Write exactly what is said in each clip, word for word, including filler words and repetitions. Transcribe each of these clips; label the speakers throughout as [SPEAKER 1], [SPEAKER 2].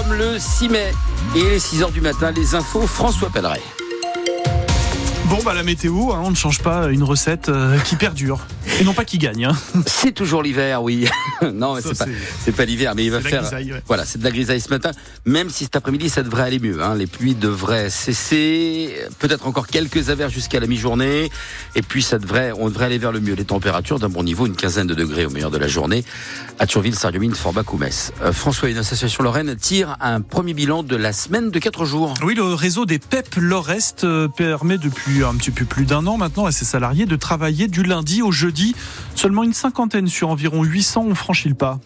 [SPEAKER 1] sommes le six mai et il est six heures du matin. Les infos, François Pelleret.
[SPEAKER 2] Bon, bah la météo, hein, on ne change pas une recette euh, qui perdure. Et non pas qui gagne. Hein.
[SPEAKER 1] C'est toujours l'hiver, oui. non, mais
[SPEAKER 2] Ça,
[SPEAKER 1] c'est,
[SPEAKER 2] c'est...
[SPEAKER 1] pas, c'est pas l'hiver, mais il va
[SPEAKER 2] c'est
[SPEAKER 1] faire.
[SPEAKER 2] La grisaille, ouais.
[SPEAKER 1] Voilà, c'est de la grisaille ce matin. Même si cet après-midi, ça devrait aller mieux. Hein. Les pluies devraient cesser. Peut-être encore quelques averses jusqu'à la mi-journée. Et puis, ça devrait, on devrait aller vers le mieux. Les températures d'un bon niveau, une quinzaine de degrés au meilleur de la journée. À Thionville, Sarreguemines, Forbach ou Metz. Euh, François, une association lorraine tire un premier bilan de la semaine de quatre jours.
[SPEAKER 2] Oui, le réseau des P E P Lord-Est euh, permet depuis un petit peu plus d'un an maintenant à ses salariés de travailler du lundi au jeudi. Seulement une cinquantaine sur environ huit cents ont franchi le pas.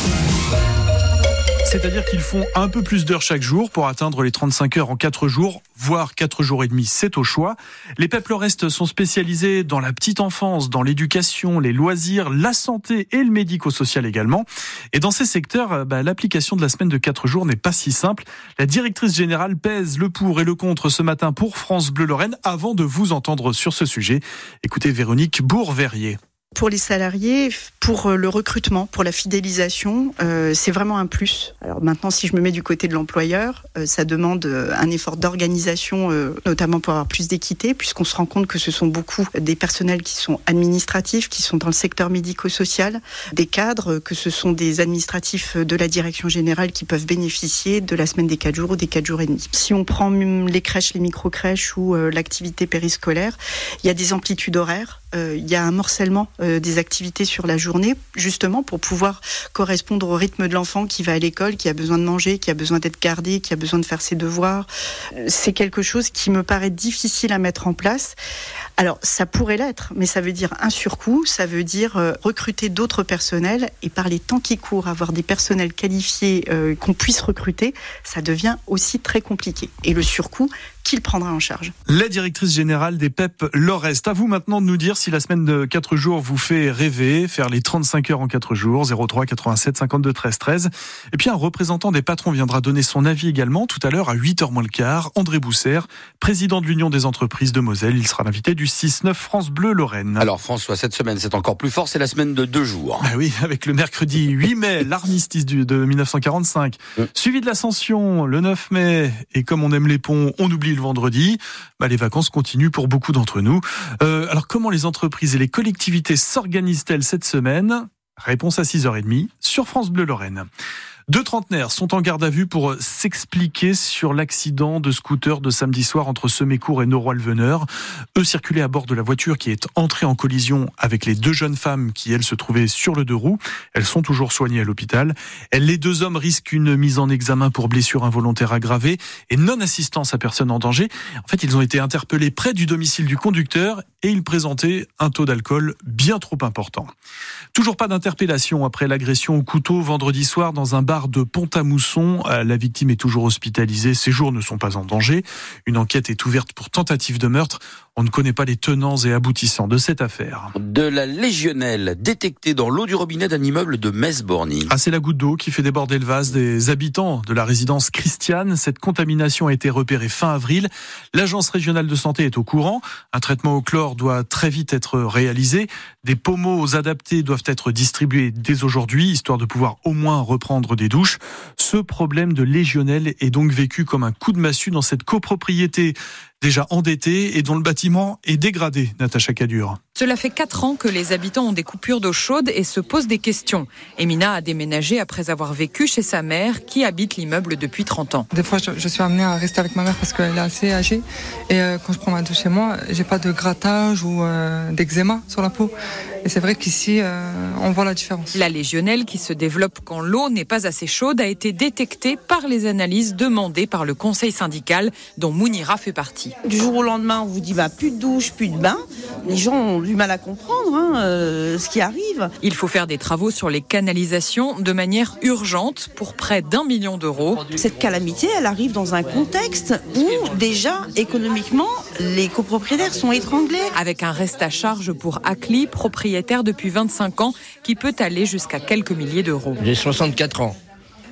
[SPEAKER 2] C'est-à-dire qu'ils font un peu plus d'heures chaque jour pour atteindre les trente-cinq heures en quatre jours, voire quatre jours et demi, c'est au choix. Les P E P Lord-Est sont spécialisés dans la petite enfance, dans l'éducation, les loisirs, la santé et le médico-social également. Et dans ces secteurs, bah, l'application de la semaine de quatre jours n'est pas si simple. La directrice générale pèse le pour et le contre ce matin pour France Bleu Lorraine avant de vous entendre sur ce sujet. Écoutez Véronique Bourg-Verrier.
[SPEAKER 3] Pour les salariés, pour le recrutement, pour la fidélisation, euh, c'est vraiment un plus. Alors maintenant, si je me mets du côté de l'employeur, euh, ça demande un effort d'organisation, euh, notamment pour avoir plus d'équité, puisqu'on se rend compte que ce sont beaucoup des personnels qui sont administratifs, qui sont dans le secteur médico-social, des cadres, que ce sont des administratifs de la direction générale qui peuvent bénéficier de la semaine des quatre jours ou des quatre jours et demi. Si on prend les crèches, les micro-crèches ou euh, l'activité périscolaire, il y a des amplitudes horaires. Euh, il y a un morcellement euh, des activités sur la journée, justement pour pouvoir correspondre au rythme de l'enfant qui va à l'école, qui a besoin de manger, qui a besoin d'être gardé, qui a besoin de faire ses devoirs. Euh, c'est quelque chose qui me paraît difficile à mettre en place. Alors, ça pourrait l'être, mais ça veut dire un surcoût, ça veut dire euh, recruter d'autres personnels, et par les temps qui courent, avoir des personnels qualifiés euh, qu'on puisse recruter, ça devient aussi très compliqué. Et le surcoût, qui le prendra en charge?
[SPEAKER 2] La directrice générale des P E P Lord-Est. À vous maintenant de nous dire si la semaine de quatre jours vous fait rêver, faire les trente-cinq heures en quatre jours, zéro trois quatre-vingt-sept cinquante-deux treize treize. Et puis un représentant des patrons viendra donner son avis également tout à l'heure à huit heures moins le quart. André Boussert, président de l'Union des entreprises de Moselle. Il sera l'invité du six neuf France Bleu Lorraine.
[SPEAKER 1] Alors François, cette semaine c'est encore plus fort, c'est la semaine de deux jours.
[SPEAKER 2] Bah oui, avec le mercredi huit mai, l'armistice du, de dix-neuf cent quarante-cinq, mmh. suivi de l'Ascension le neuf mai, et comme on aime les ponts, on oublie le vendredi. Bah, les vacances continuent pour beaucoup d'entre nous. Euh, alors comment les entreprises et les collectivités s'organisent-elles cette semaine? Réponse à six heures trente sur France Bleu Lorraine. Deux trentenaires sont en garde à vue pour s'expliquer sur l'accident de scooter de samedi soir entre Semécourt et Noroy-le-Veneur. Eux circulaient à bord de la voiture qui est entrée en collision avec les deux jeunes femmes qui, elles, se trouvaient sur le deux roues. Elles sont toujours soignées à l'hôpital. Les deux hommes risquent une mise en examen pour blessure involontaire aggravée et non-assistance à personne en danger. En fait, ils ont été interpellés près du domicile du conducteur et ils présentaient un taux d'alcool bien trop important. Toujours pas d'interpellation après l'agression au couteau vendredi soir dans un bar de Pont-à-Mousson. La victime est toujours hospitalisée. Ses jours ne sont pas en danger. Une enquête est ouverte pour tentative de meurtre. On ne connaît pas les tenants et aboutissants de cette affaire.
[SPEAKER 1] De la légionnelle détectée dans l'eau du robinet d'un immeuble de Metz-Borny.
[SPEAKER 2] Ah, c'est la goutte d'eau qui fait déborder le vase des habitants de la résidence Christiane. Cette contamination a été repérée fin avril. L'agence régionale de santé est au courant. Un traitement au chlore doit très vite être réalisé. Des pommeaux adaptés doivent être distribués dès aujourd'hui, histoire de pouvoir au moins reprendre des douches. Ce problème de légionnelle est donc vécu comme un coup de massue dans cette copropriété déjà endettée et dont le bâtiment est dégradé. Natacha Cadur.
[SPEAKER 4] Cela fait quatre ans que les habitants ont des coupures d'eau chaude et se posent des questions. Emina a déménagé après avoir vécu chez sa mère qui habite l'immeuble depuis trente ans.
[SPEAKER 5] Des fois, je, je suis amenée à rester avec ma mère parce qu'elle est assez âgée. Et euh, quand je prends ma douche chez moi, j'ai pas de grattage ou euh, d'eczéma sur la peau. Et c'est vrai qu'ici, euh, on voit la différence.
[SPEAKER 4] La légionnelle, qui se développe quand l'eau n'est pas assez chaude, a été détectée par les analyses demandées par le conseil syndical dont Mounira fait partie.
[SPEAKER 6] Du jour au lendemain, on vous dit bah, plus de douche, plus de bain. Les gens ont du mal à comprendre hein, euh, ce qui arrive.
[SPEAKER 4] Il faut faire des travaux sur les canalisations de manière urgente pour près d'un million d'euros.
[SPEAKER 6] Cette calamité, elle arrive dans un contexte où déjà, économiquement, les copropriétaires sont étranglés.
[SPEAKER 4] Avec un reste à charge pour Acli, propriétaire depuis vingt-cinq ans, qui peut aller jusqu'à quelques milliers d'euros.
[SPEAKER 7] J'ai soixante-quatre ans.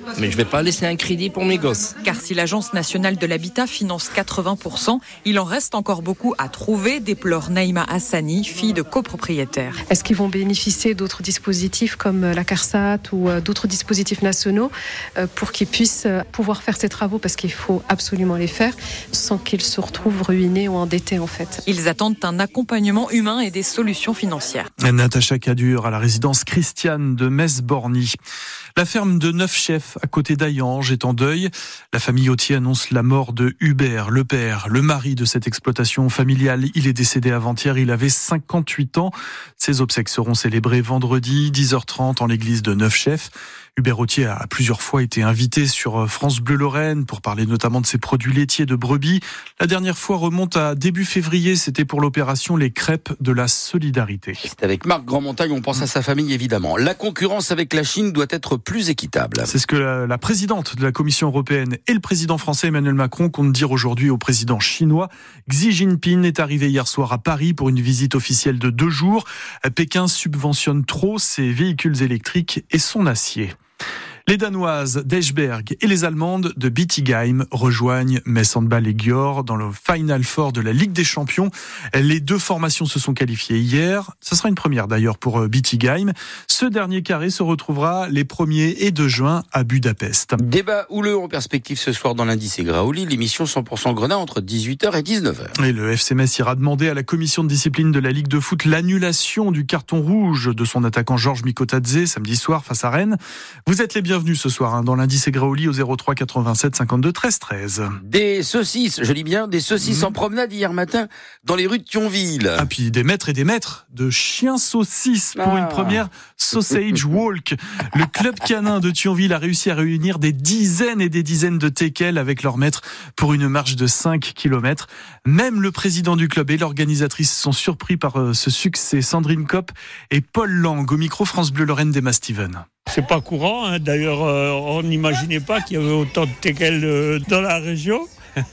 [SPEAKER 7] mais je vais pas laisser un crédit pour mes gosses.
[SPEAKER 4] Car si l'Agence nationale de l'habitat finance quatre-vingts pour cent, il en reste encore beaucoup à trouver, déplore Naïma Hassani, fille de copropriétaire.
[SPEAKER 8] Est-ce qu'ils vont bénéficier d'autres dispositifs comme la CARSAT ou d'autres dispositifs nationaux pour qu'ils puissent pouvoir faire ces travaux, parce qu'il faut absolument les faire, sans qu'ils se retrouvent ruinés ou endettés en fait.
[SPEAKER 4] Ils attendent un accompagnement humain et des solutions financières.
[SPEAKER 2] Natacha Cadur à la résidence Christiane de Metz-Borny. La ferme de Neufchef à côté d'Ayange est en deuil. La famille Autier annonce la mort de Hubert, le père, le mari de cette exploitation familiale. Il est décédé avant-hier, il avait cinquante-huit ans. Ses obsèques seront célébrées vendredi, dix heures trente en l'église de Neufchef. Hubert Autier a plusieurs fois été invité sur France Bleu Lorraine pour parler notamment de ses produits laitiers de brebis. La dernière fois remonte à début février, c'était pour l'opération Les Crêpes de la Solidarité.
[SPEAKER 1] C'est avec Marc Grandmontagne, on pense à sa famille évidemment. La concurrence avec la Chine doit être plus équitable.
[SPEAKER 2] C'est ce que la, la présidente de la Commission européenne et le président français Emmanuel Macron comptent dire aujourd'hui au président chinois. Xi Jinping est arrivé hier soir à Paris pour une visite officielle de deux jours. Pékin subventionne trop ses véhicules électriques et son acier. Les Danoises d'Eschberg et les Allemandes de Bietigheim rejoignent Metz Handball et Győr dans le Final Four de la Ligue des Champions. Les deux formations se sont qualifiées hier. Ce sera une première d'ailleurs pour Bietigheim. Ce dernier carré se retrouvera les premiers et deux juin à Budapest.
[SPEAKER 1] Débat houleux en perspective ce soir dans l'Indice et Graouli, l'émission cent pour cent Grenat entre dix-huit heures et dix-neuf heures.
[SPEAKER 2] Et le F C Metz ira demander à la commission de discipline de la Ligue de foot l'annulation du carton rouge de son attaquant Georges Mikotadze samedi soir face à Rennes. Vous êtes les bienvenus ce soir hein, dans l'Indice et Graouli au zéro trois quatre-vingt-sept cinquante-deux treize treize.
[SPEAKER 1] Des saucisses, je lis bien, des saucisses mmh. en promenade hier matin dans les rues de Thionville.
[SPEAKER 2] Ah puis des maîtres et des maîtres de chiens saucisses pour ah. une première Sausage Walk. Le club canin de Thionville a réussi à réunir des dizaines et des dizaines de teckels avec leurs maîtres pour une marche de cinq kilomètres. Même le président du club et l'organisatrice sont surpris par ce succès. Sandrine Kopp et Paul Lang au micro France Bleu Lorraine d'Emma Steven.
[SPEAKER 9] C'est pas courant, hein. D'ailleurs euh, on n'imaginait pas qu'il y avait autant de teckels euh, dans la région.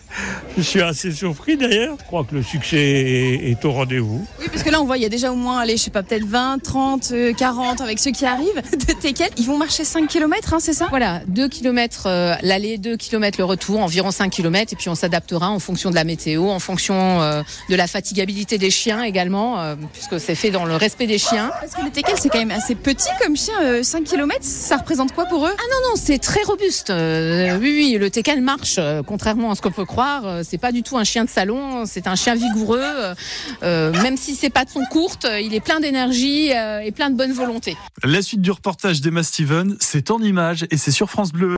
[SPEAKER 9] Je suis assez surpris d'ailleurs. Je crois que le succès est, est au rendez-vous.
[SPEAKER 10] Oui, parce que là on voit, il y a déjà au moins, allez, je sais pas, peut-être vingt, trente, quarante avec ceux qui arrivent de teckels. Ils vont marcher cinq kilomètres, hein, c'est ça ?
[SPEAKER 11] Voilà, deux kilomètres euh, l'aller, deux kilomètres le retour, environ cinq kilomètres. Et puis on s'adaptera en fonction de la météo, en fonction euh, de la fatigabilité des chiens également, euh, puisque c'est fait dans le respect des chiens.
[SPEAKER 10] Parce que les teckels c'est quand même assez petit comme chien, euh, cinq kilomètres, ça représente quoi pour eux ?
[SPEAKER 11] Ah non, non, c'est très robuste. Euh, oui, oui, le teckel marche, euh, contrairement à ce qu'on peut croire. Euh, c'est pas du tout un chien de salon, c'est un chien vigoureux. Euh, même si ses pattes sont courtes, il est plein d'énergie euh, et plein de bonne volonté.
[SPEAKER 2] La suite du reportage d'Emma Steven, c'est en images et c'est sur France Bleu.